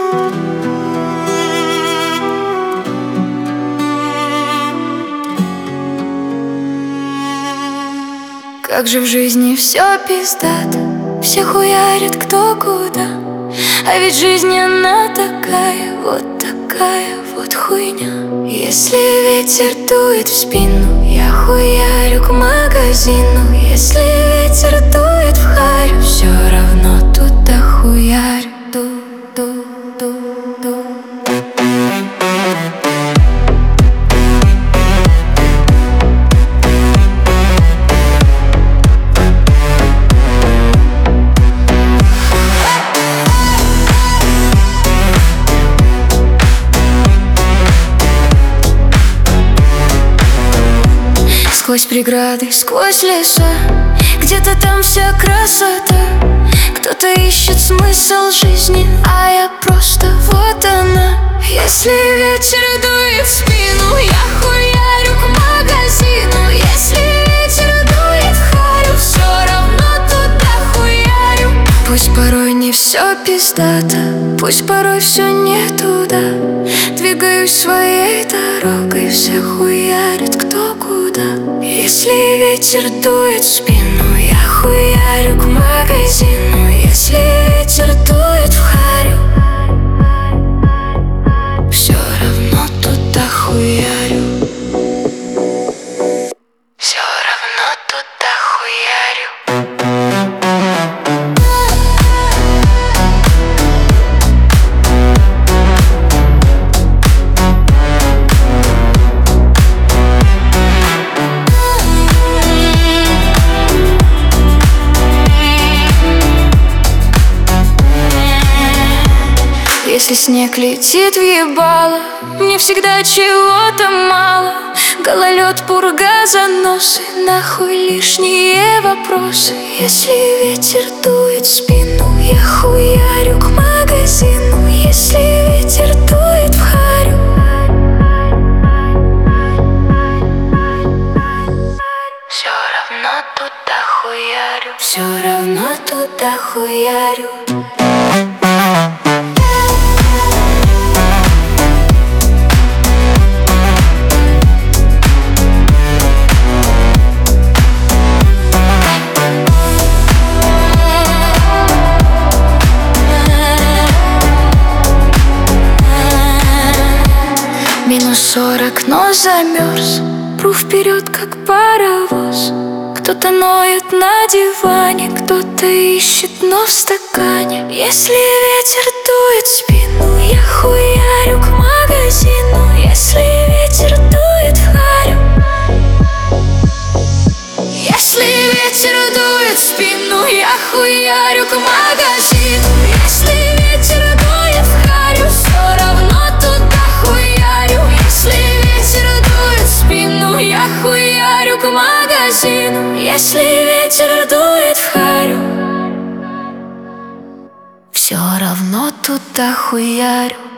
Как же в жизни все пиздато, все хуярят кто куда. А ведь жизнь она такая вот хуйня. Если ветер дует в спину, я хуярю к магазину. Если ветер дует в харю, все равно туда хуярю. Сквозь преграды, сквозь леса, где-то там вся красота. Кто-то ищет смысл жизни, а я просто вот она. Если ветер дует в спину, я хуярю к магазину. Если ветер дует в харю, все равно туда хуярю. Пусть порой не все пиздато, пусть порой все не туда. Двигаюсь своей дорогой, все хуярят кто куда. Если ветер дует в спину, я хуярю к магазину. Если ветер дует в харю, все равно туда хуярю. Все равно туда хуярю. Если снег летит в ебало, мне всегда чего-то мало. Гололед, пурга, заносы, нахуй лишние вопросы. Если ветер дует в спину, я хуярю к магазину. Если ветер дует в харю, все равно туда хуярю. Все равно туда хуярю. -40, но замерз. Пру вперед, как паровоз. Кто-то ноет на диване, кто-то ищет дно в стакане. Если ветер дует в спину, я хуярю к магазину. Если ветер дует в харю, если ветер дует в спину, я хуярю к магазину. Если ветер дует в харю, все равно туда хуярю. Если ветер дует в спину, я хуярю к магазину. Если ветер дует в харю, все равно туда хуярю.